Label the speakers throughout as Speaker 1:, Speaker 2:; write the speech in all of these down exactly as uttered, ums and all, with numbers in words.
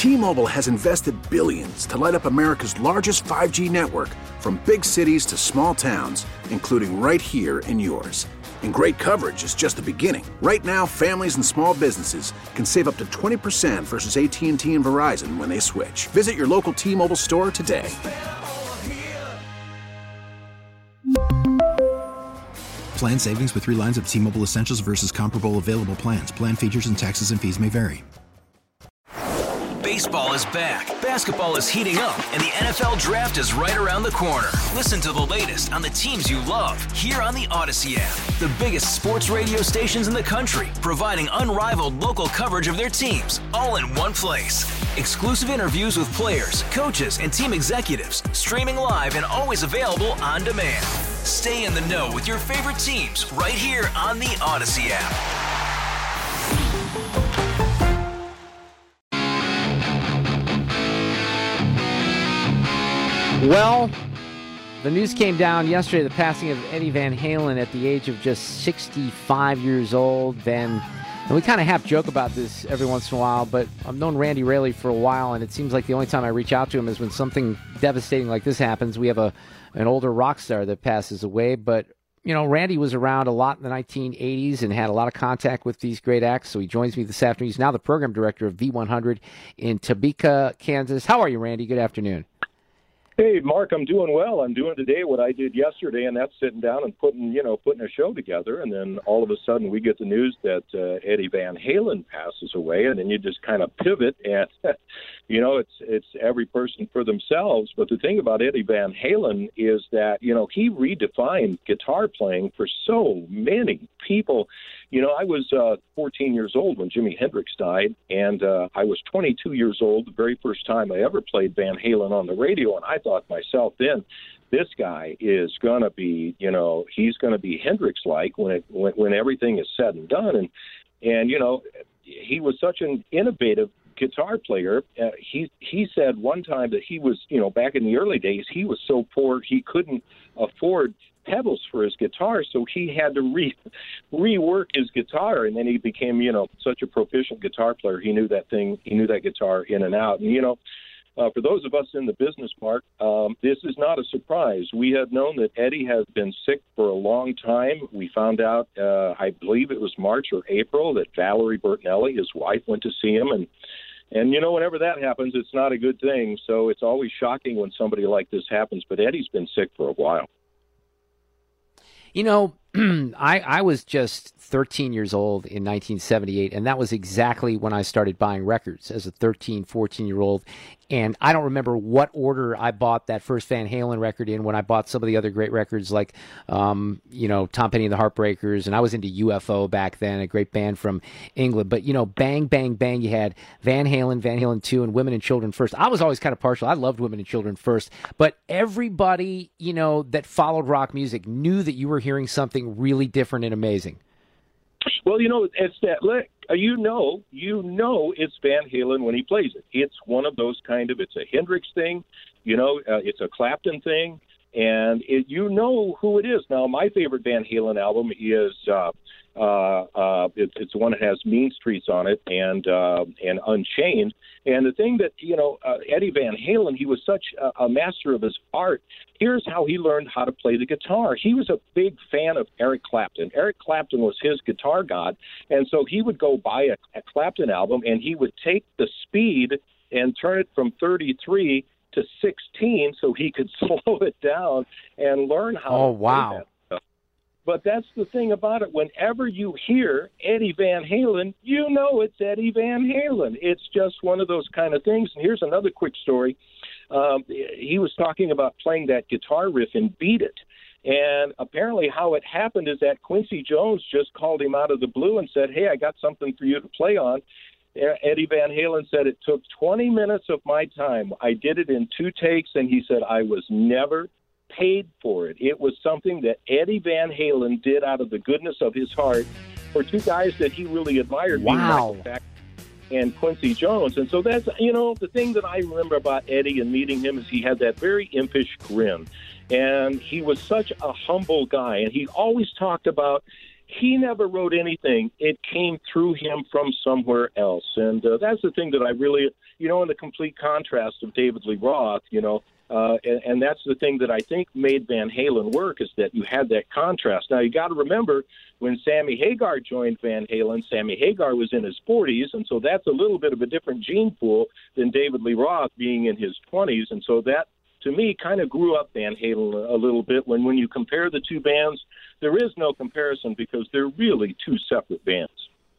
Speaker 1: T-Mobile has invested billions to light up America's largest five G network, from big cities to small towns, including right here in yours. And great coverage is just the beginning. Right now, families and small businesses can save up to twenty percent versus A T and T and Verizon when they switch. Visit your local T-Mobile store today.
Speaker 2: Plan savings with three lines of T-Mobile Essentials versus comparable available plans. Plan features and taxes and fees may vary.
Speaker 3: Baseball is back, basketball is heating up, and the N F L Draft is right around the corner. Listen to the latest on the teams you love here on the Odyssey app. The biggest sports radio stations in the country, providing unrivaled local coverage of their teams, all in one place. Exclusive interviews with players, coaches, and team executives, streaming live and always available on demand. Stay in the know with your favorite teams right here on the Odyssey app.
Speaker 4: Well, the news came down yesterday, the passing of Eddie Van Halen at the age of just sixty-five years old. Then, and we kind of half joke about this every once in a while, but I've known Randy Raley for a while, and it seems like the only time I reach out to him is when something devastating like this happens. We have a an older rock star that passes away, but, you know, Randy was around a lot in the nineteen eighties and had a lot of contact with these great acts, so he joins me this afternoon. He's now the program director of V one hundred in Topeka, Kansas. How are you, Randy? Good afternoon.
Speaker 5: Hey, Mark, I'm doing well. I'm doing today what I did yesterday, and that's sitting down and putting, you know, putting a show together. And then all of a sudden we get the news that uh, Eddie Van Halen passes away, and then you just kind of pivot, and, you know, it's it's every person for themselves. But the thing about Eddie Van Halen is that, you know, he redefined guitar playing for so many people. You know, I was uh, fourteen years old when Jimi Hendrix died, and uh, I was twenty-two years old the very first time I ever played Van Halen on the radio, and I thought myself then, this guy is going to be, you know, he's going to be Hendrix-like when, it, when when everything is said and done. And, and you know, he was such an innovative guitar player. Uh, he he said one time that he was, you know, back in the early days, he was so poor he couldn't afford pedals for his guitar, so he had to re rework his guitar, and then he became, you know, such a proficient guitar player. He knew that thing, he knew that guitar in and out. And, you know, uh, for those of us in the business, Mark, um, this is not a surprise. We have known that Eddie has been sick for a long time. We found out, uh, I believe it was March or April, that Valerie Bertinelli, his wife, went to see him, and And, you know, whenever that happens, it's not a good thing. So it's always shocking when somebody like this happens. But Eddie's been sick for a while.
Speaker 4: You know, I, I was just thirteen years old in nineteen seventy-eight, and that was exactly when I started buying records as a thirteen, fourteen-year-old. And I don't remember what order I bought that first Van Halen record in when I bought some of the other great records like, um, you know, Tom Petty and the Heartbreakers, and I was into U F O back then, a great band from England. But, you know, bang, bang, bang, you had Van Halen, Van Halen two, and Women and Children First. I was always kind of partial. I loved Women and Children First. But everybody, you know, that followed rock music knew that you were hearing something really different and amazing.
Speaker 5: Well, you know, it's that, look, you know, you know it's Van Halen when he plays it. It's one of those kind of, it's a Hendrix thing, you know, uh, it's a Clapton thing, and it, you know who it is. Now, my favorite Van Halen album is, uh, uh, uh, it, it's the one that has Mean Streets on it and uh, and Unchained. And the thing that, you know, uh, Eddie Van Halen, he was such a, a master of his art. Here's how he learned how to play the guitar. He was a big fan of Eric Clapton. Eric Clapton was his guitar god. And so he would go buy a, a Clapton album, and he would take the speed and turn it from thirty-three to sixteen so he could slow it down and learn how
Speaker 4: oh,
Speaker 5: to play
Speaker 4: wow.
Speaker 5: that stuff. But that's the thing about it. Whenever you hear Eddie Van Halen, you know it's Eddie Van Halen. It's just one of those kind of things. And here's another quick story. Um, he was talking about playing that guitar riff in Beat It. And apparently how it happened is that Quincy Jones just called him out of the blue and said, hey, I got something for you to play on. Eddie Van Halen said, it took twenty minutes of my time. I did it in two takes, and he said, I was never paid for it. It was something that Eddie Van Halen did out of the goodness of his heart for two guys that he really admired.
Speaker 4: Wow.
Speaker 5: Michael Jackson and Quincy Jones. And so that's, you know, the thing that I remember about Eddie and meeting him is he had that very impish grin. And he was such a humble guy. And he always talked about he never wrote anything. It came through him from somewhere else. And uh, that's the thing that I really, you know, in the complete contrast of David Lee Roth, you know, uh, and, and that's the thing that I think made Van Halen work, is that you had that contrast. Now, you got to remember, when Sammy Hagar joined Van Halen, Sammy Hagar was in his forties, and so that's a little bit of a different gene pool than David Lee Roth being in his twenties. And so that, to me, kind of grew up Van Halen a little bit. When when you compare the two bands, there is no comparison because they're really two separate bands.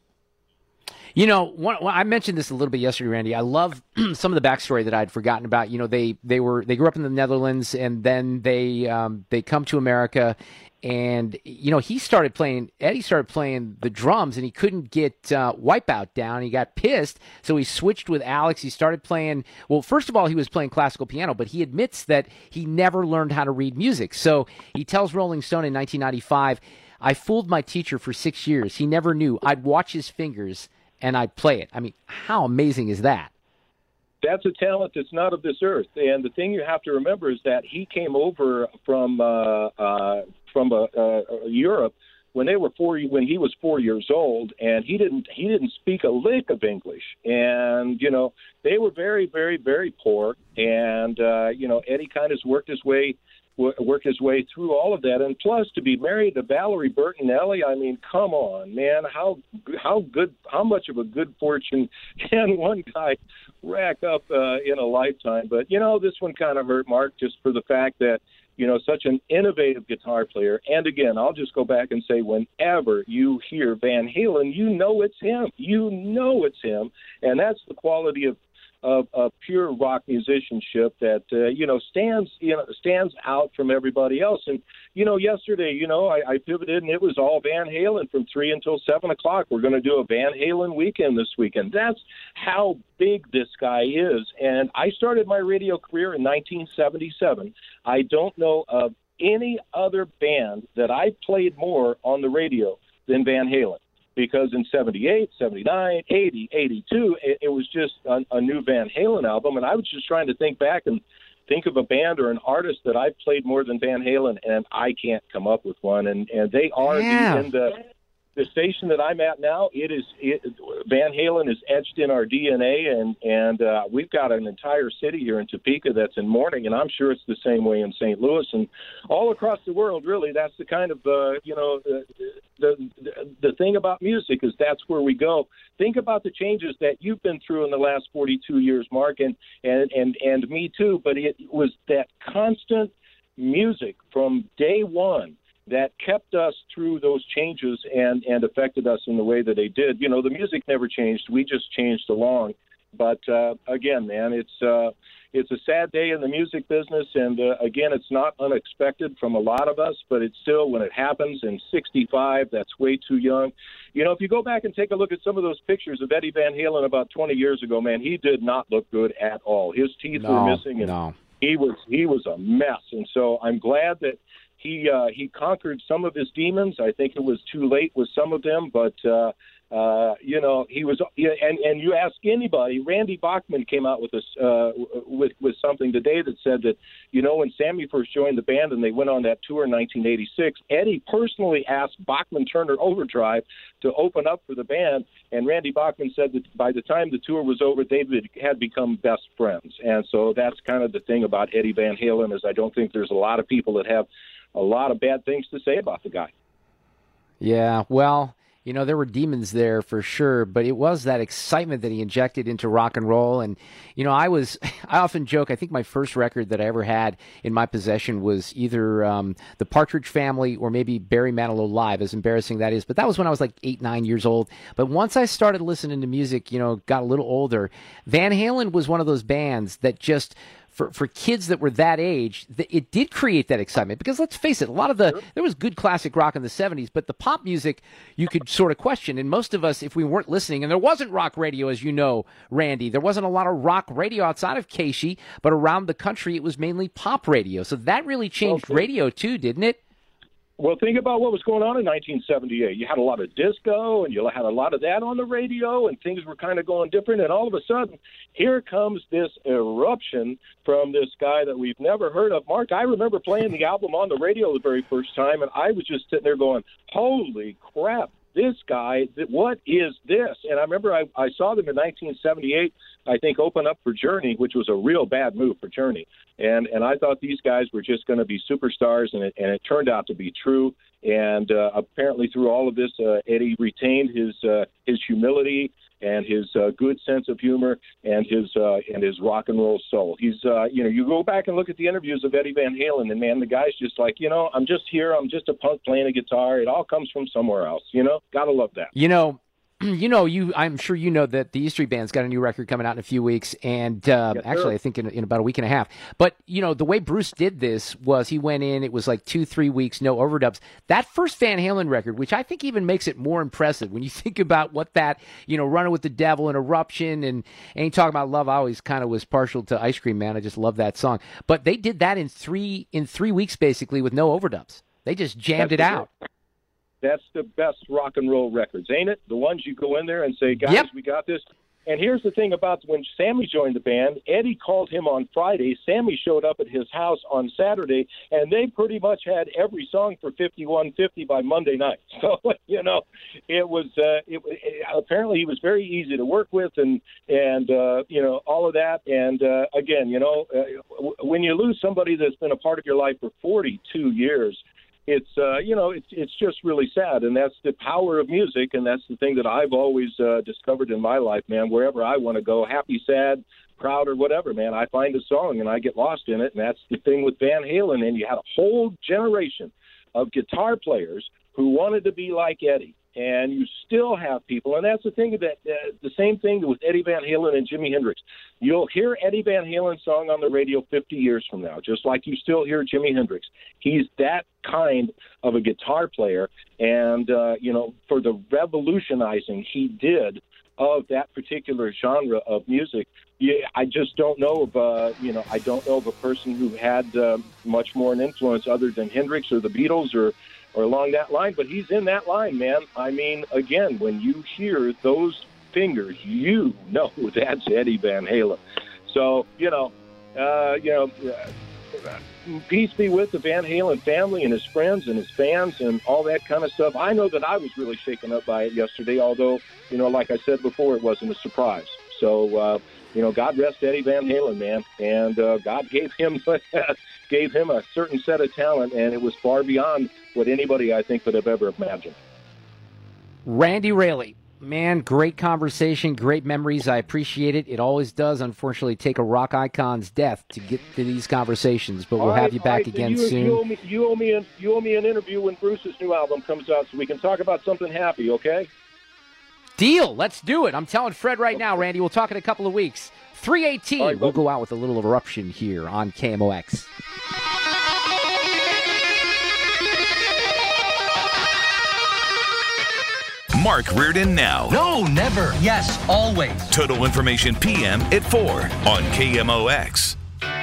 Speaker 4: You know, one, well, I mentioned this a little bit yesterday, Randy. I love some of the backstory that I'd forgotten about. You know, they they were they grew up in the Netherlands, and then they um, they come to America. And, you know, he started playing, Eddie started playing the drums, and he couldn't get uh, Wipeout down. He got pissed, so he switched with Alex. He started playing, well, first of all, he was playing classical piano, but he admits that he never learned how to read music. So he tells Rolling Stone in nineteen ninety-five, I fooled my teacher for six years. He never knew. I'd watch his fingers, and I'd play it. I mean, how amazing is that?
Speaker 5: That's a talent that's not of this earth. And the thing you have to remember is that he came over from uh, uh, from uh, uh, Europe when they were four, when he was four years old, and he didn't he didn't speak a lick of English. And you know, they were very, very, very poor. And uh, you know, Eddie kind of worked his way work his way through all of that. And plus, to be married to Valerie Bertinelli, I mean, come on, man, how how good, how much of a good fortune can one guy rack up uh, in a lifetime? But, you know, this one kind of hurt Mark, just for the fact that, you know, such an innovative guitar player. And again, I'll just go back and say, whenever you hear Van Halen, you know it's him. You know it's him. And that's the quality of Of, of pure rock musicianship that uh, you know stands you know stands out from everybody else. And you know, yesterday, you know, I, I pivoted and it was all Van Halen from three until seven o'clock. We're going to do a Van Halen weekend this weekend. That's how big this guy is. And I started my radio career in nineteen seventy-seven. I don't know of any other band that I played more on the radio than Van Halen. Because in seventy-eight, seventy-nine, eighty, eighty-two, it, it was just a, a new Van Halen album. And I was just trying to think back and think of a band or an artist that I've played more than Van Halen, and I can't come up with one. And, and they are
Speaker 4: yeah.
Speaker 5: in the the station that I'm at now. It is it, Van Halen is etched in our D N A, and and uh, we've got an entire city here in Topeka that's in mourning, and I'm sure it's the same way in Saint Louis and all across the world. Really, that's the kind of uh, you know the, the the the thing about music is that's where we go. Think about the changes that you've been through in the last forty-two years, Mark, and and and, and me too. But it was that constant music from day one that kept us through those changes and, and affected us in the way that they did. You know, the music never changed. We just changed along. But, uh, again, man, it's uh, it's a sad day in the music business. And, uh, again, it's not unexpected from a lot of us, but it's still, when it happens in sixty-five, that's way too young. You know, if you go back and take a look at some of those pictures of Eddie Van Halen about twenty years ago, man, he did not look good at all. His teeth
Speaker 4: no,
Speaker 5: were missing, and
Speaker 4: no.
Speaker 5: he was he was a mess. And so I'm glad that He uh, he conquered some of his demons. I think it was too late with some of them, but uh, uh, you know, he was. And and you ask anybody, Randy Bachman came out with this uh, with with something today that said that, you know, when Sammy first joined the band and they went on that tour in nineteen eighty-six, Eddie personally asked Bachman Turner Overdrive to open up for the band, and Randy Bachman said that by the time the tour was over, they had become best friends. And so that's kind of the thing about Eddie Van Halen, is I don't think there's a lot of people that have a lot of bad things to say about the guy.
Speaker 4: Yeah, well, you know, there were demons there for sure, but it was that excitement that he injected into rock and roll. And, you know, I was, I often joke, I think my first record that I ever had in my possession was either um, the Partridge Family or maybe Barry Manilow Live, as embarrassing that is. But that was when I was like eight, nine years old. But once I started listening to music, you know, got a little older, Van Halen was one of those bands that just, For, for kids that were that age, it did create that excitement. Because let's face it, a lot of the, there was good classic rock in the seventies, but the pop music you could sort of question. And most of us, if we weren't listening, and there wasn't rock radio, as you know, Randy, there wasn't a lot of rock radio outside of K S H E, but around the country it was mainly pop radio. So that really changed
Speaker 5: okay.
Speaker 4: radio too, didn't it?
Speaker 5: Well, think about what was going on in nineteen seventy-eight. You had a lot of disco, and you had a lot of that on the radio, and things were kind of going different. And all of a sudden, here comes this eruption from this guy that we've never heard of. Mark, I remember playing the album on the radio the very first time, and I was just sitting there going, holy crap, this guy, what is this? And I remember I, I saw them in nineteen seventy-eight, I think, open up for Journey, which was a real bad move for Journey. And and I thought these guys were just going to be superstars, and it, and it turned out to be true. And uh, apparently through all of this, uh, Eddie retained his uh, his humility and his uh, good sense of humor and his uh, and his rock and roll soul. He's, uh, you know, you go back and look at the interviews of Eddie Van Halen, and, man, the guy's just like, you know, I'm just here. I'm just a punk playing a guitar. It all comes from somewhere else, you know? Gotta love that.
Speaker 4: You know, You know, you. I'm sure you know that the E Street Band's got a new record coming out in a few weeks, and uh,
Speaker 5: yes,
Speaker 4: actually, I think in, in about a week and a half. But you know, the way Bruce did this was he went in. It was like two, three weeks, no overdubs. That first Van Halen record, which I think even makes it more impressive when you think about what that, you know, Running with the Devil and Eruption and Ain't Talking About Love. I always kind of was partial to Ice Cream Man. I just love that song. But they did that in three in three weeks basically with no overdubs. They just jammed
Speaker 5: That's
Speaker 4: it out.
Speaker 5: It. That's the best rock and roll records, ain't it? The ones you go in there and say, guys,
Speaker 4: yep.
Speaker 5: we got this. And here's the thing about when Sammy joined the band, Eddie called him on Friday. Sammy showed up at his house on Saturday, and they pretty much had every song for fifty-one fifty by Monday night. So, you know, it was uh, it, it, apparently he was very easy to work with, and, and uh, you know, all of that. And, uh, again, you know, uh, when you lose somebody that's been a part of your life for forty-two years, it's, uh, you know, it's it's just really sad, and that's the power of music, and that's the thing that I've always uh, discovered in my life, man. Wherever I want to go, happy, sad, proud, or whatever, man, I find a song, and I get lost in it, and that's the thing with Van Halen. And you had a whole generation of guitar players who wanted to be like Eddie, and you still have people, and that's the thing, that uh, the same thing with Eddie Van Halen and Jimi Hendrix. You'll hear Eddie Van Halen's song on the radio fifty years from now, just like you still hear Jimi Hendrix. He's that kind of a guitar player, and, uh, you know, for the revolutionizing he did of that particular genre of music, yeah, I just don't know of, uh, you know, I don't know of a person who had uh, much more an influence other than Hendrix or the Beatles or or along that line, but he's in that line, man. I mean, again, when you hear those fingers, you know that's Eddie Van Halen. So, you know, uh, you know, uh, peace be with the Van Halen family and his friends and his fans and all that kind of stuff. I know that I was really shaken up by it yesterday, although, you know, like I said before, it wasn't a surprise. So, uh, you know, God rest Eddie Van Halen, man. And uh, God gave him gave him a certain set of talent, and it was far beyond what anybody, I think, could have ever imagined.
Speaker 4: Randy Raley, man, great conversation, great memories. I appreciate it. It always does, unfortunately, take a rock icon's death to get to these conversations, but we'll
Speaker 5: all
Speaker 4: have
Speaker 5: right,
Speaker 4: you back
Speaker 5: right,
Speaker 4: again
Speaker 5: you,
Speaker 4: soon.
Speaker 5: You owe, me, you, owe me an, you owe me an interview when Bruce's new album comes out so we can talk about something happy, okay?
Speaker 4: Deal. Let's do it. I'm telling Fred right now, Randy. We'll talk in a couple of weeks. three eighteen.
Speaker 5: Right,
Speaker 4: we'll go out with a little eruption here on K M O X.
Speaker 6: Mark Reardon now.
Speaker 7: No, never. Yes, always.
Speaker 6: Total Information P M at four on K M O X.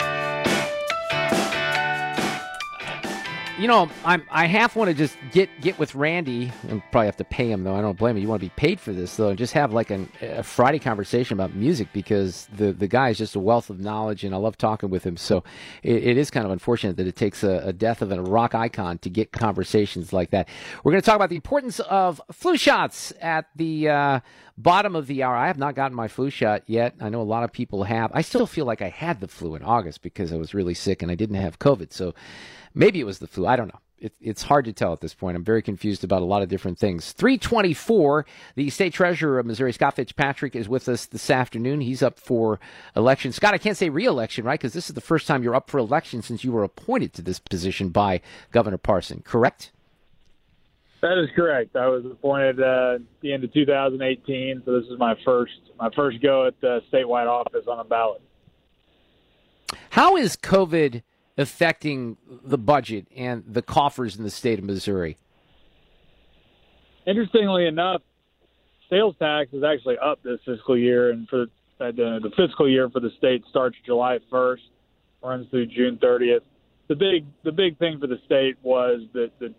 Speaker 4: You know, I'm, I half want to just get, get with Randy, and probably have to pay him, though. I don't blame him. You want to be paid for this, though, and just have like an, a Friday conversation about music, because the, the guy is just a wealth of knowledge, and I love talking with him. So it, it is kind of unfortunate that it takes a, a death of a rock icon to get conversations like that. We're going to talk about the importance of flu shots at the uh, bottom of the hour. I have not gotten my flu shot yet. I know a lot of people have. I still feel like I had the flu in August because I was really sick and I didn't have COVID. So maybe it was the flu. I don't know. It, it's hard to tell at this point. I'm very confused about a lot of different things. three twenty-four, the state treasurer of Missouri, Scott Fitzpatrick, is with us this afternoon. He's up for election. Scott, I can't say re-election, right? Because this is the first time you're up for election since you were appointed to this position by Governor Parson, correct?
Speaker 8: That is correct. I was appointed uh, at the end of two thousand eighteen, so this is my first my first go at the statewide office on a ballot.
Speaker 4: How is COVID affecting the budget and the coffers in the state of Missouri?
Speaker 8: Interestingly enough, sales tax is actually up this fiscal year, and for uh, the, the fiscal year for the state starts July first, runs through June thirtieth. The big the big thing for the state was that the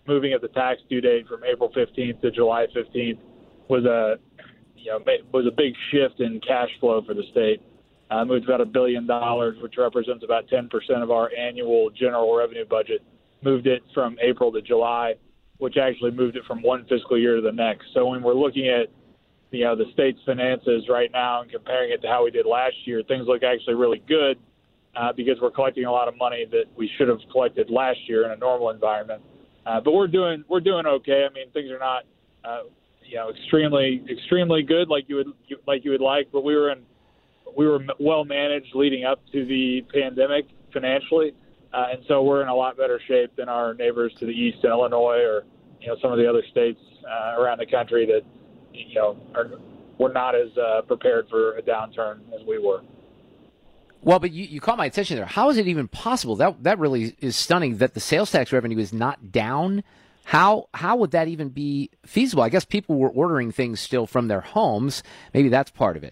Speaker 8: moving of the tax due date from April fifteenth to July fifteenth was a you know was a big shift in cash flow for the state. Uh, moved about a billion dollars, which represents about ten percent of our annual general revenue budget. Moved it from April to July, which actually moved it from one fiscal year to the next. So when we're looking at you know the state's finances right now and comparing it to how we did last year, things look actually really good uh, because we're collecting a lot of money that we should have collected last year in a normal environment. Uh, but we're doing we're doing okay. I mean, things are not uh, you know extremely extremely good like you would you, like you would like, but we were in we were well managed leading up to the pandemic financially, uh, and so we're in a lot better shape than our neighbors to the east, Illinois, or you know some of the other states uh, around the country that you know are were not as uh, prepared for a downturn as we were.
Speaker 4: Well, but you, you caught my attention there. How is it even possible? That that really is stunning that the sales tax revenue is not down. How how would that even be feasible? I guess people were ordering things still from their homes. Maybe that's part of it.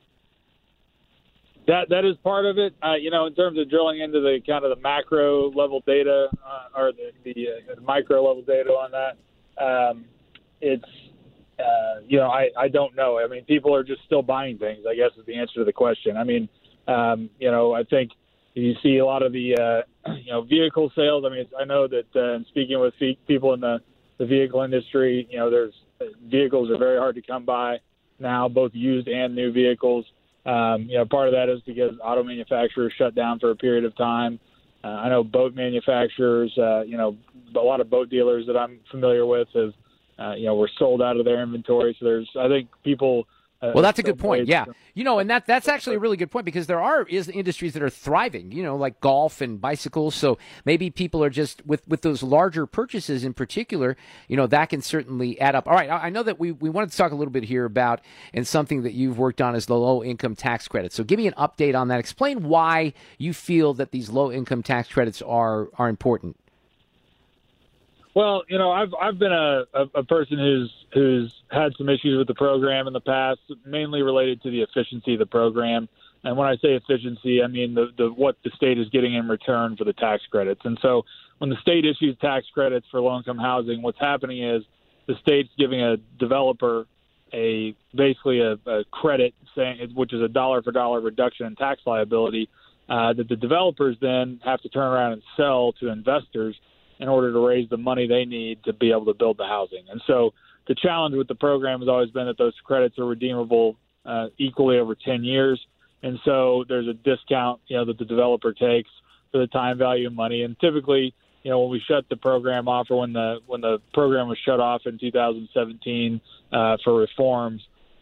Speaker 8: That that is part of it. Uh, you know, in terms of drilling into the kind of the macro level data uh, or the, the, uh, the micro level data on that, um, it's uh, you know I, I don't know. I mean, people are just still buying things, I guess, is the answer to the question. I mean, um, you know, I think you see a lot of the uh, you know vehicle sales. I mean, it's, I know that uh, in speaking with people in the, the vehicle industry, you know, there's vehicles are very hard to come by now, both used and new vehicles. Um, you know, part of that is because auto manufacturers shut down for a period of time. Uh, I know boat manufacturers, uh, you know, a lot of boat dealers that I'm familiar with have, uh, you know, were sold out of their inventory. So there's, I think people. Uh,
Speaker 4: well, that's a good point. Yeah. You know, and that that's actually a really good point because there are is industries that are thriving, you know, like golf and bicycles. So maybe people are just with, with those larger purchases in particular, you know, that can certainly add up. All right. I know that we, we wanted to talk a little bit here about and something that you've worked on is the low income tax credits. So give me an update on that. Explain why you feel that these low income tax credits are are important.
Speaker 8: Well, you know, I've I've been a, a, a person who's who's had some issues with the program in the past, mainly related to the efficiency of the program. And when I say efficiency, I mean the, the what the state is getting in return for the tax credits. And so when the state issues tax credits for low-income housing, what's happening is the state's giving a developer a basically a, a credit, saying which is a dollar-for-dollar reduction in tax liability uh, that the developers then have to turn around and sell to investors in order to raise the money they need to be able to build the housing. And so the challenge with the program has always been that those credits are redeemable uh, equally over ten years. And so there's a discount, you know, that the developer takes for the time value of money. And typically, you know, when we shut the program off or when the when the program was shut off in two thousand seventeen uh, for reforms,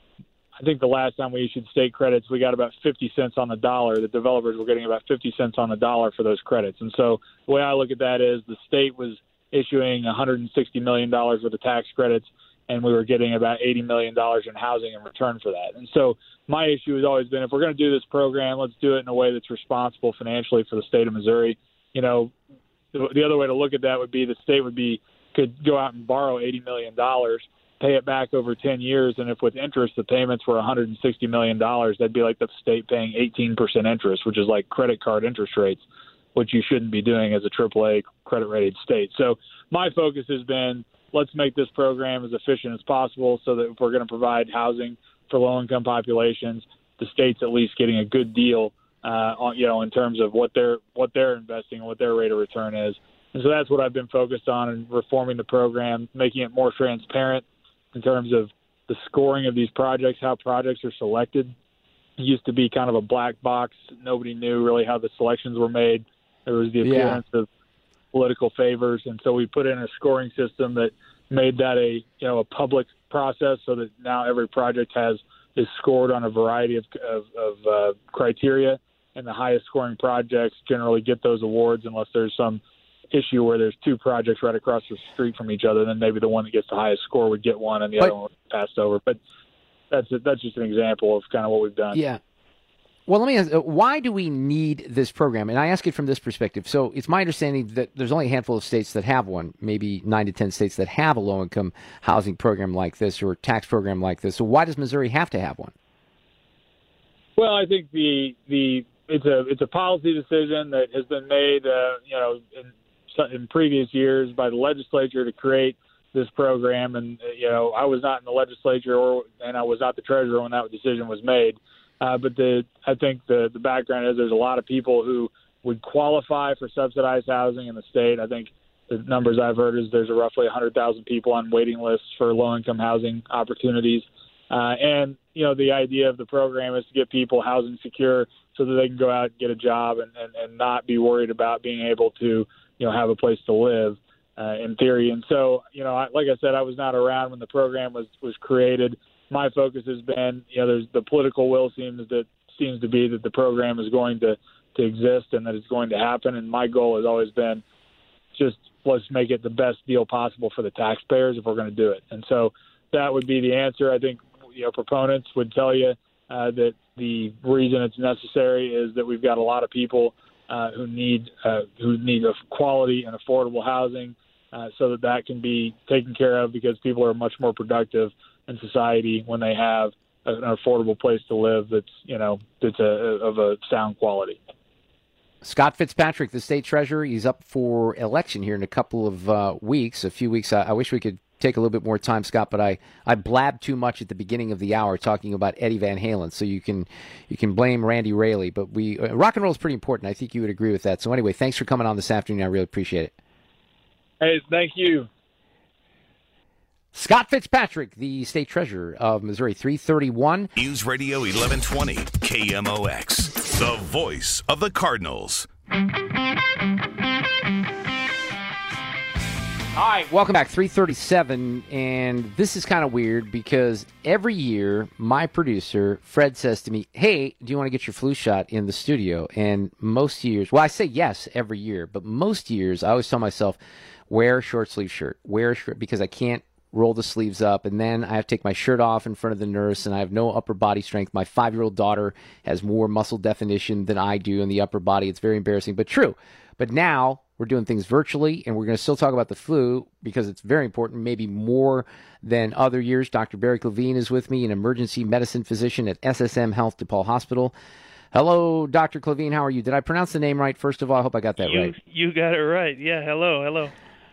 Speaker 8: I think the last time we issued state credits, we got about fifty cents on the dollar. The developers were getting about fifty cents on the dollar for those credits. And so the way I look at that is the state was issuing one hundred sixty million dollars worth of tax credits, and we were getting about eighty million dollars in housing in return for that. And so my issue has always been, if we're going to do this program, let's do it in a way that's responsible financially for the state of Missouri. You know, the, the other way to look at that would be the state would be could go out and borrow eighty million dollars, pay it back over ten years, and if with interest the payments were one hundred sixty million dollars, that'd be like the state paying eighteen percent interest, which is like credit card interest rates, which you shouldn't be doing as a triple A credit-rated state. So my focus has been, let's make this program as efficient as possible so that if we're going to provide housing for low-income populations, the state's at least getting a good deal, uh, on, you know, in terms of what they're what they're investing and what their rate of return is. And so that's what I've been focused on in reforming the program, making it more transparent in terms of the scoring of these projects, how projects are selected. It used to be kind of a black box. Nobody knew really how the selections were made. There was the appearance yeah. of political favors, and so we put in a scoring system that made that a you know a public process, so that now every project has is scored on a variety of of, of uh, criteria, and the highest scoring projects generally get those awards, unless there's some issue where there's two projects right across the street from each other. Then maybe the one that gets the highest score would get one, and the but, other one would be passed over. But that's a, that's just an example of kind of what we've done.
Speaker 4: Yeah. Well, let me ask, why do we need this program? And I ask it from this perspective. So it's my understanding that there's only a handful of states that have one, maybe nine to ten states that have a low-income housing program like this or tax program like this. So why does Missouri have to have one?
Speaker 8: Well, I think the the it's a it's a policy decision that has been made, uh, you know, in, in previous years by the legislature to create this program. And, you know, I was not in the legislature or, and I was not the treasurer when that decision was made. Uh, but the, I think the, the background is there's a lot of people who would qualify for subsidized housing in the state. I think the numbers I've heard is there's a roughly one hundred thousand people on waiting lists for low-income housing opportunities. Uh, and, you know, the idea of the program is to get people housing secure so that they can go out and get a job and, and, and not be worried about being able to, you know, have a place to live. Uh, in theory. And so, you know, I, like I said, I was not around when the program was, was created. My focus has been, you know, there's the political will seems that seems to be that the program is going to, to exist and that it's going to happen. And my goal has always been just let's make it the best deal possible for the taxpayers if we're going to do it. And so that would be the answer. I think, you know, proponents would tell you uh, that the reason it's necessary is that we've got a lot of people uh, who need uh, who need a quality and affordable housing. Uh, so that that can be taken care of because people are much more productive in society when they have an affordable place to live that's, you know, that's a, of a sound quality.
Speaker 4: Scott Fitzpatrick, the state treasurer, he's up for election here in a couple of uh, weeks, a few weeks. I, I wish we could take a little bit more time, Scott, but I, I blabbed too much at the beginning of the hour talking about Eddie Van Halen, so you can you can blame Randy Raley. But we uh, rock and roll is pretty important. I think you would agree with that. So anyway, thanks for coming on this afternoon. I really appreciate it.
Speaker 8: Hey, thank you.
Speaker 4: Scott Fitzpatrick, the state treasurer of Missouri, three thirty-one.
Speaker 6: News Radio eleven twenty, K M O X, the voice of the Cardinals.
Speaker 4: All right, welcome back, three thirty-seven, and this is kind of weird because every year my producer, Fred, says to me, hey, do you want to get your flu shot in the studio? And most years, well, I say yes every year, but most years I always tell myself, wear a short sleeve shirt, wear a shirt, because I can't roll the sleeves up, and then I have to take my shirt off in front of the nurse, and I have no upper body strength. My five-year-old daughter has more muscle definition than I do in the upper body. It's very embarrassing, but true. But now we're doing things virtually, and we're going to still talk about the flu because it's very important, maybe more than other years. Doctor Barry Levine is with me, an emergency medicine physician at S S M Health DePaul Hospital. Hello, Doctor Levine. How are you? Did I pronounce the name right? First of all, I hope I got that
Speaker 9: you,
Speaker 4: right.
Speaker 9: You got it right. Yeah, hello, hello.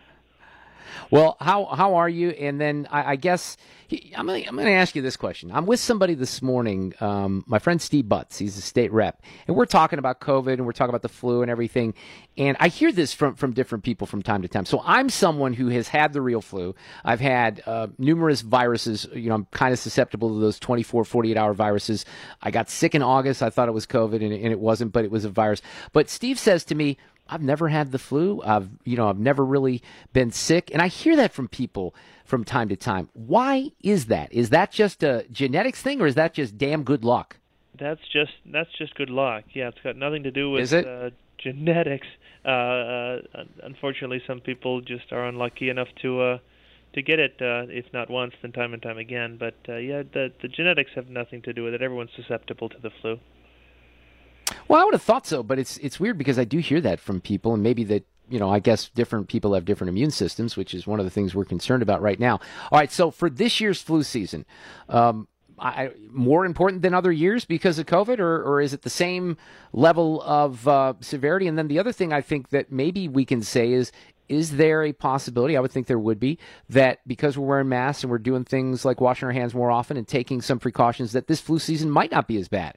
Speaker 4: Well, how how are you? And then I, I guess I'm gonna, I'm going to ask you this question. I'm with somebody this morning, um, my friend Steve Butts. He's a state rep, and we're talking about COVID and we're talking about the flu and everything. And I hear this from from different people from time to time. So I'm someone who has had the real flu. I've had uh, numerous viruses. You know, I'm kind of susceptible to those twenty-four, forty-eight hour viruses. I got sick in August. I thought it was COVID, and, and it wasn't, but it was a virus. But Steve says to me, I've never had the flu. I've, you know, I've never really been sick. And I hear that from people from time to time. Why is that? Is that just a genetics thing, or is that just damn good luck?
Speaker 9: That's just that's just good luck. Yeah, it's got nothing to do with
Speaker 4: is it?
Speaker 9: Uh, genetics. Uh, uh, unfortunately, some people just are unlucky enough to uh, to get it, uh, if not once, then time and time again. But uh, yeah, the, the genetics have nothing to do with it. Everyone's susceptible to the flu.
Speaker 4: Well, I would have thought so, but it's it's weird because I do hear that from people, and maybe that, you know, I guess different people have different immune systems, which is one of the things we're concerned about right now. All right, so for this year's flu season, um, I, more important than other years because of COVID, or, or is it the same level of uh, severity? And then the other thing I think that maybe we can say is, is there a possibility, I would think there would be, that because we're wearing masks and we're doing things like washing our hands more often and taking some precautions, that this flu season might not be as bad?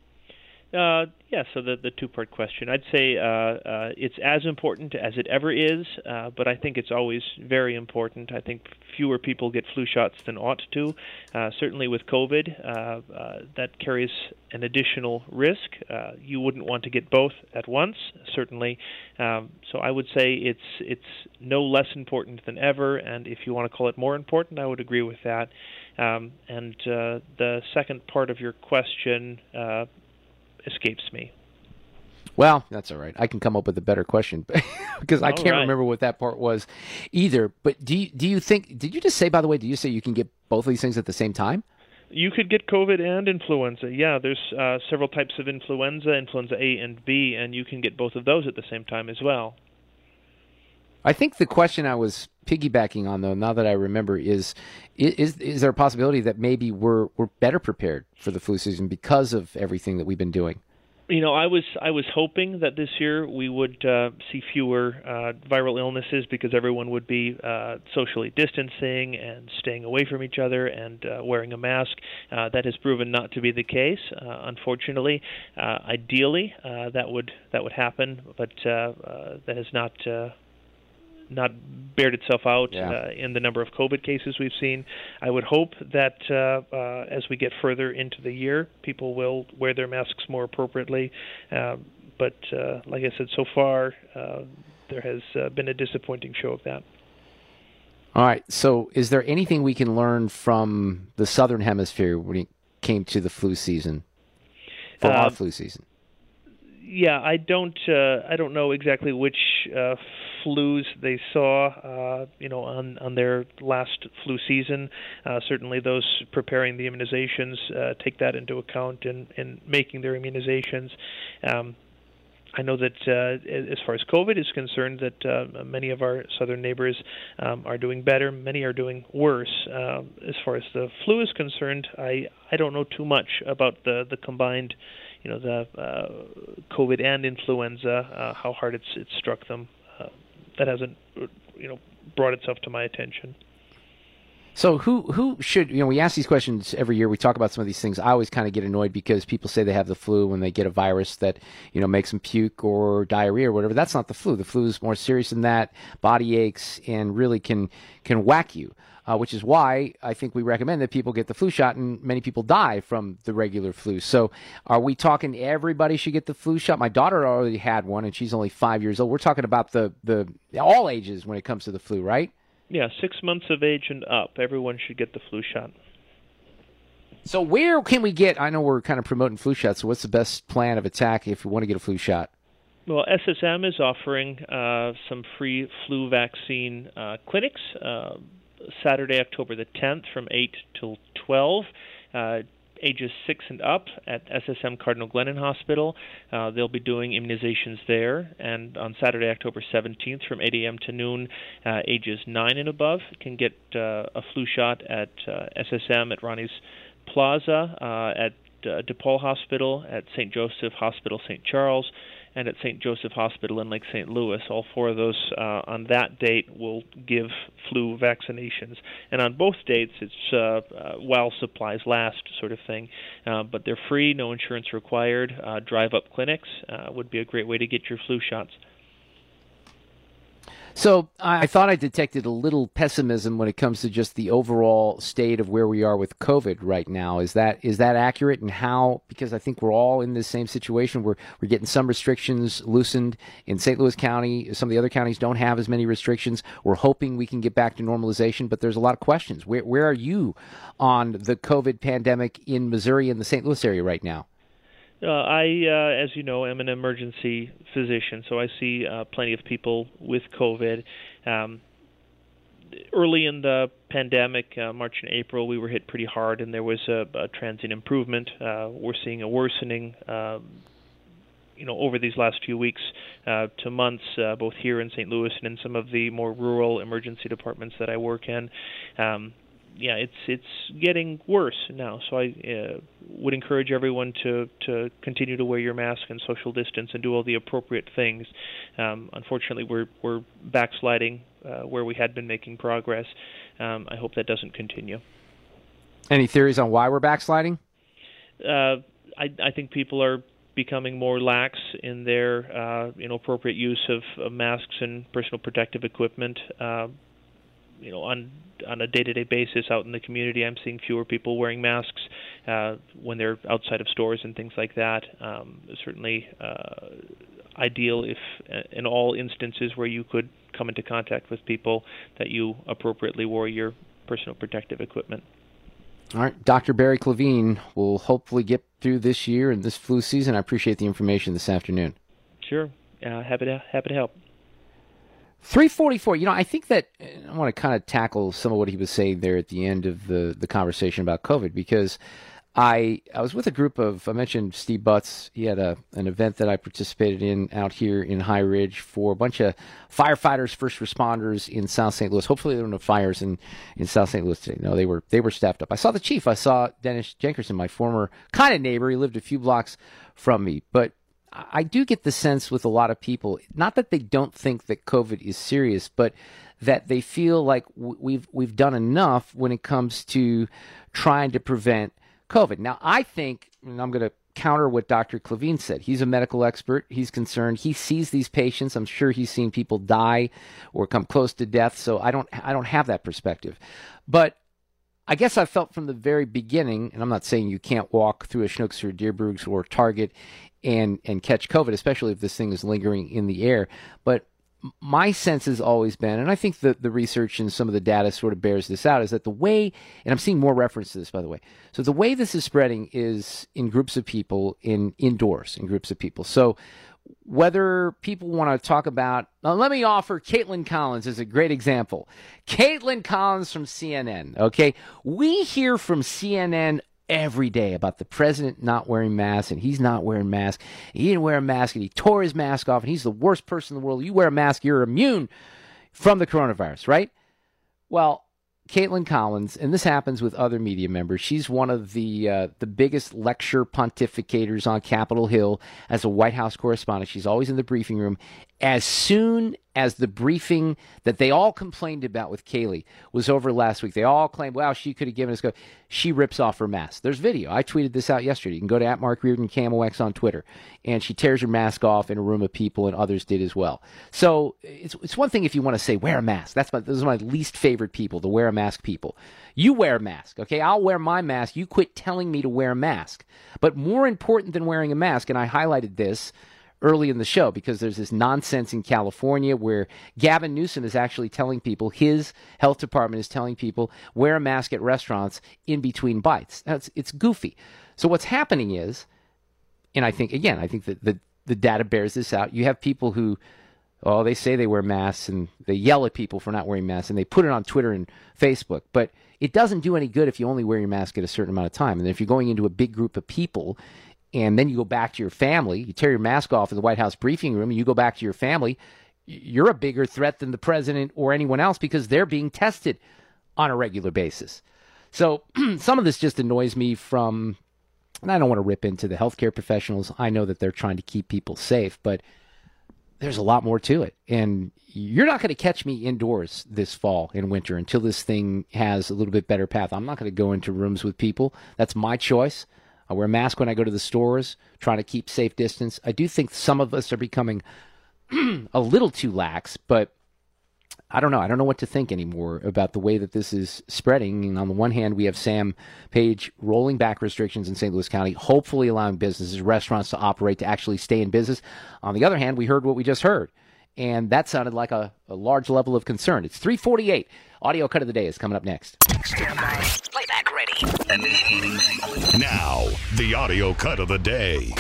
Speaker 9: Uh, yeah, so the the two-part question. I'd say uh, uh, it's as important as it ever is, uh, but I think it's always very important. I think fewer people get flu shots than ought to. Uh, certainly with COVID, uh, uh, that carries an additional risk. Uh, you wouldn't want to get both at once, certainly. Um, so I would say it's it's no less important than ever, and if you want to call it more important, I would agree with that. Um, and uh, the second part of your question uh, escapes me.
Speaker 4: Well, that's all right. I can come up with a better question because I can't right. remember what that part was either. But do you, do you think, did you just say, by the way, did you say you can get both of these things at the same time?
Speaker 9: You could get COVID and influenza. Yeah, there's uh, several types of influenza, influenza A and B, and you can get both of those at the same time as well.
Speaker 4: I think the question I was piggybacking on, though, now that I remember, is is is there a possibility that maybe we're we're better prepared for the flu season because of everything that we've been doing?
Speaker 9: You know, I was I was hoping that this year we would uh, see fewer uh, viral illnesses because everyone would be uh, socially distancing and staying away from each other and uh, wearing a mask. Uh, that has proven not to be the case, uh, unfortunately. Uh, ideally, uh, that would that would happen, but uh, uh, that has not. Uh, not bared itself out
Speaker 4: yeah.
Speaker 9: uh, in the number of COVID cases we've seen. I would hope that uh, uh, as we get further into the year, people will wear their masks more appropriately. Uh, but uh, like I said, so far, uh, there has uh, been a disappointing show of that.
Speaker 4: All right. So is there anything we can learn from the Southern Hemisphere when it came to the flu season, for uh, our flu season?
Speaker 9: Yeah, I don't. Uh, I don't know exactly which uh, flus they saw. Uh, you know, on on their last flu season. Uh, certainly, those preparing the immunizations uh, take that into account in, in making their immunizations. Um, I know that uh, as far as COVID is concerned, that uh, many of our southern neighbors um, are doing better. Many are doing worse. Uh, as far as the flu is concerned, I I don't know too much about the the combined. You know, the uh, COVID and influenza, uh, how hard it's it's struck them. Uh, that hasn't, you know, brought itself to my attention.
Speaker 4: So who who should, you know, we ask these questions every year. We talk about some of these things. I always kind of get annoyed because people say they have the flu when they get a virus that, you know, makes them puke or diarrhea or whatever. That's not the flu. The flu is more serious than that, body aches, and really can can whack you. Uh, which is why I think we recommend that people get the flu shot, and many people die from the regular flu. So are we talking everybody should get the flu shot? My daughter already had one, and she's only five years old. We're talking about the, the all ages when it comes to the flu, right?
Speaker 9: Yeah, six months of age and up. Everyone should get the flu shot.
Speaker 4: So where can we get, I know we're kind of promoting flu shots, so what's the best plan of attack if we want to get a flu shot?
Speaker 9: Well, S S M is offering uh, some free flu vaccine uh, clinics. Uh, Saturday, October the tenth, from eight till twelve, uh, ages six and up at S S M Cardinal Glennon Hospital. Uh, they'll be doing immunizations there. And on Saturday, October seventeenth, from eight a.m. to noon, uh, ages nine and above can get uh, a flu shot at uh, S S M at Ronnie's Plaza, uh, at uh, DePaul Hospital, at Saint Joseph Hospital Saint Charles, and at Saint Joseph Hospital in Lake Saint Louis. All four of those uh, on that date will give flu vaccinations. And on both dates, it's uh, uh, while supplies last sort of thing. Uh, but they're free, no insurance required. Uh, drive-up clinics uh, would be a great way to get your flu shots.
Speaker 4: So I thought I detected a little pessimism when it comes to just the overall state of where we are with COVID right now. Is that is that accurate? And how? Because I think we're all in the same situation. We're we're getting some restrictions loosened in Saint Louis County. Some of the other counties don't have as many restrictions. We're hoping we can get back to normalization, but there's a lot of questions. Where where are you on the COVID pandemic in Missouri and the Saint Louis area right now?
Speaker 9: Uh, I, uh, as you know, am an emergency physician, so I see uh, plenty of people with COVID. Um, early in the pandemic, uh, March and April, we were hit pretty hard, and there was a, a transient improvement. Uh, we're seeing a worsening, um, you know, over these last few weeks uh, to months, uh, both here in Saint Louis and in some of the more rural emergency departments that I work in. Um, Yeah, it's it's getting worse now. So I uh, would encourage everyone to, to continue to wear your mask and social distance and do all the appropriate things. Um, unfortunately, we're we're backsliding uh, where we had been making progress. Um, I hope that doesn't continue.
Speaker 4: Any theories on why we're backsliding?
Speaker 9: Uh, I I think people are becoming more lax in their uh, you know appropriate use of, of masks and personal protective equipment. Uh, you know on on a day-to-day basis out in the community, I'm seeing fewer people wearing masks uh, when they're outside of stores and things like that. Um, certainly uh, ideal if, in all instances where you could come into contact with people, that you appropriately wore your personal protective equipment.
Speaker 4: All right, Doctor Barry Clavine will hopefully get through this year and this flu season. I appreciate the information this afternoon.
Speaker 9: Sure. Uh, happy to happy to help.
Speaker 4: three forty-four, you know, I think that I want to kind of tackle some of what he was saying there at the end of the, the conversation about COVID, because I I was with a group of, I mentioned Steve Butts. He had a an event that I participated in out here in High Ridge for a bunch of firefighters, first responders in South Saint Louis. Hopefully there were no fires in, in South Saint Louis today. No, they were they were staffed up. I saw the chief. I saw Dennis Jenkerson, my former kind of neighbor. He lived a few blocks from me. But I do get the sense with a lot of people, not that they don't think that COVID is serious, but that they feel like we've we've done enough when it comes to trying to prevent COVID. Now, I think, and I'm going to counter what Doctor Clavin said. He's a medical expert. He's concerned. He sees these patients. I'm sure he's seen people die or come close to death. So I don't I don't have that perspective. But I guess I felt from the very beginning, and I'm not saying you can't walk through a Schnucks or Deerbrook's or Target and and catch COVID, especially if this thing is lingering in the air. But my sense has always been, and I think that the research and some of the data sort of bears this out, is that the way, and I'm seeing more reference to this, by the way, so the way this is spreading is in groups of people, in indoors, in groups of people. So whether people want to talk about, uh, let me offer Caitlin Collins as a great example. Caitlin Collins from C N N, okay? We hear from C N N every day about the president not wearing masks, and he's not wearing masks. He didn't wear a mask, and he tore his mask off, and he's the worst person in the world. You wear a mask, you're immune from the coronavirus, right? Well, Caitlin Collins, and this happens with other media members, she's one of the uh, the biggest lecture pontificators on Capitol Hill as a White House correspondent. She's always in the briefing room. As soon as the briefing that they all complained about with Kayleigh was over last week, they all claimed, wow, she could have given us go. She rips off her mask. There's video. I tweeted this out yesterday. You can go to at Mark Reardon K M O X on Twitter. And she tears her mask off in a room of people, and others did as well. So it's it's one thing if you want to say wear a mask. That's my, those are my least favorite people, the wear a mask people. You wear a mask, okay? I'll wear my mask. You quit telling me to wear a mask. But more important than wearing a mask, and I highlighted this early in the show because there's this nonsense in California where Gavin Newsom is actually telling people, his health department is telling people, wear a mask at restaurants in between bites. Now, it's, it's goofy. So what's happening is, and I think, again, I think that the, the data bears this out. You have people who, oh, they say they wear masks and they yell at people for not wearing masks and they put it on Twitter and Facebook. But it doesn't do any good if you only wear your mask at a certain amount of time. And if you're going into a big group of people and then you go back to your family, you tear your mask off in the White House briefing room, and you go back to your family, you're a bigger threat than the president or anyone else because they're being tested on a regular basis. So some of this just annoys me from, and I don't want to rip into the healthcare professionals. I know that they're trying to keep people safe, but there's a lot more to it. And you're not going to catch me indoors this fall and winter until this thing has a little bit better path. I'm not going to go into rooms with people. That's my choice. I wear a mask when I go to the stores, trying to keep safe distance. I do think some of us are becoming a little too lax, but I don't know. I don't know what to think anymore about the way that this is spreading. And on the one hand, we have Sam Page rolling back restrictions in Saint Louis County, hopefully allowing businesses, restaurants to operate, to actually stay in business. On the other hand, we heard what we just heard, and that sounded like a, a large level of concern. It's three forty-eight. Audio cut of the day is coming up next.
Speaker 3: Stand by. Playback ready.
Speaker 6: Now, the audio cut of the day.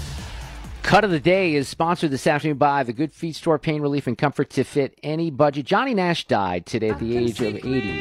Speaker 4: Cut of the day is sponsored this afternoon by the Good Feet Store, pain relief and comfort to fit any budget. Johnny Nash died today at the age of eighty.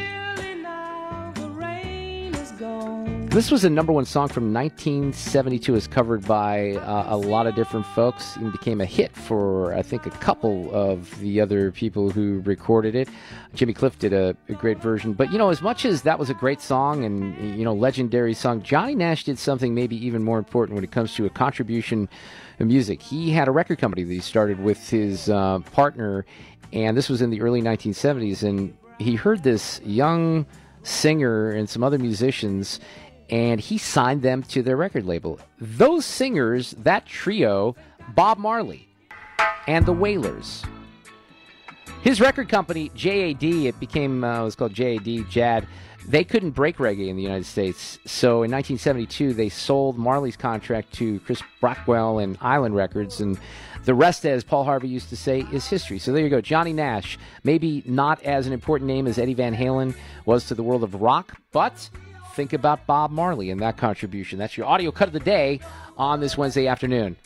Speaker 4: This was a number one song from nineteen seventy-two. It's covered by uh, a lot of different folks and became a hit for, I think, a couple of the other people who recorded it. Jimmy Cliff did a, a great version. But, you know, as much as that was a great song and, you know, legendary song, Johnny Nash did something maybe even more important when it comes to a contribution of music. He had a record company that he started with his uh, partner, and this was in the early nineteen seventies, and he heard this young singer and some other musicians, and he signed them to their record label. Those singers, that trio, Bob Marley and the Wailers. His record company, J A D, it became, uh, it was called J A D, J A D. They couldn't break reggae in the United States. So in nineteen seventy-two, they sold Marley's contract to Chris Brockwell and Island Records. And the rest, as Paul Harvey used to say, is history. So there you go. Johnny Nash, maybe not as an important name as Eddie Van Halen was to the world of rock, but think about Bob Marley and that contribution. That's your audio cut of the day on this Wednesday afternoon.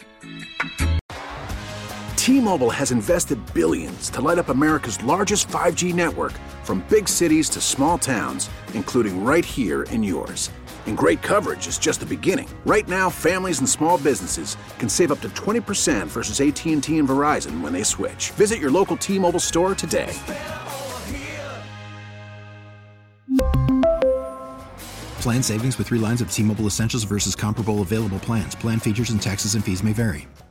Speaker 1: T-Mobile has invested billions to light up America's largest five G network, from big cities to small towns, including right here in yours. And great coverage is just the beginning. Right now, families and small businesses can save up to twenty percent versus A T and T and Verizon when they switch. Visit your local T-Mobile store today.
Speaker 2: Plan savings with three lines of T-Mobile Essentials versus comparable available plans. Plan features and taxes and fees may vary.